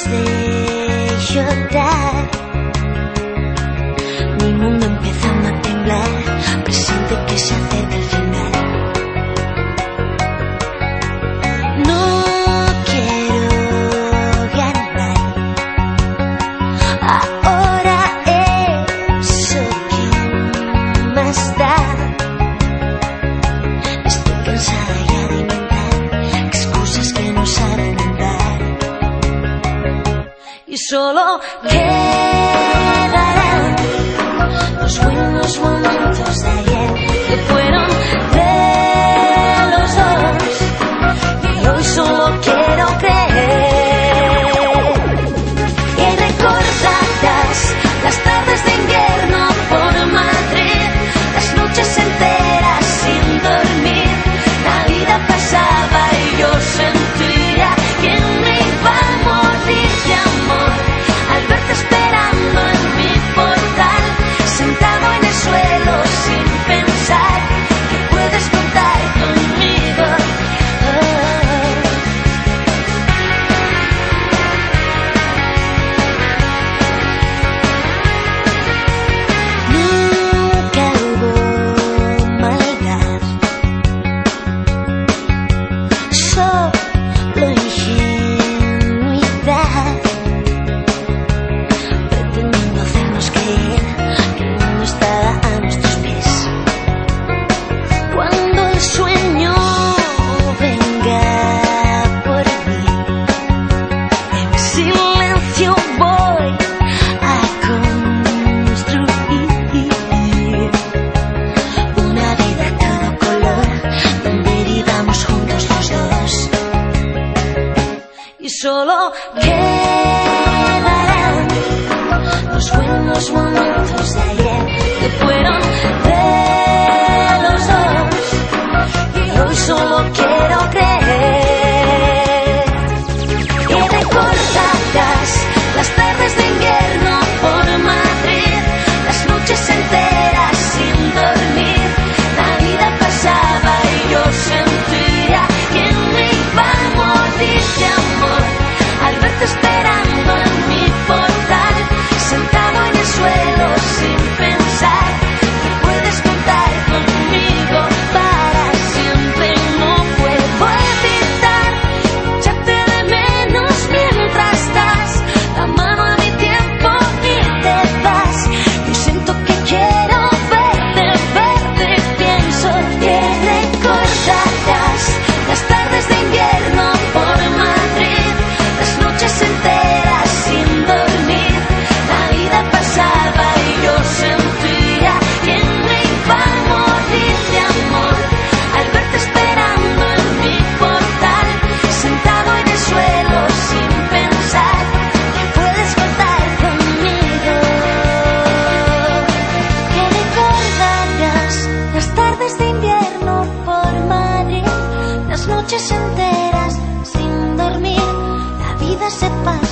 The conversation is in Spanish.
de llorar, mi mundo empieza a temblar, presiente que se acerca el final. No quiero ganar, ahora eso que más da. Estoy cansada ya de inventar excusas que no saben andar. Y solo quedarán los buenos momentos de ayer, que fueron de los dos, y hoy solo quiero creer. Y recordarás las tardes de invierno por Madrid, las noches enteras sin dormir. La vida pasaba y yo sentía que me iba a morir de amor al verte esperando en mi portal, sentado en el suelo sin pensar que puedes contar conmigo. Nunca hubo maldad, solo ingenuidad, pretendiendo hacernos creer que el mundo estaba a nuestros pies. Cuando el sueño venga por mí, en silencio voy a construir una vida a todo color, donde vivamos juntos los dos. Y solo quedarán los buenos momentos de ayer, que fueron de los dos, y hoy solo quiero creer. Y recordarás las tardes de invierno por Madrid, las noches enteras sin dormir. La vida pasaba y yo sentía que me iba a morir de amor al verte esperando en mi portal, sentado en el suelo sin pensar que puedes contar conmigo para siempre. No puedo evitar echarte de menos mientras das la mano a mi tiempo y te vas. Yo siento que quiero verte, pienso que recordarás las tardes de invierno por Madrid, las noches enteras sin dormir. La vida pasaba y yo sentía que me iba a morir de amor al verte esperando en mi portal, sentado en el suelo sin pensar que puedes contar conmigo. Que recordarás las tardes de invierno por Madrid, las noches enteras sin dormir. La vida se pasa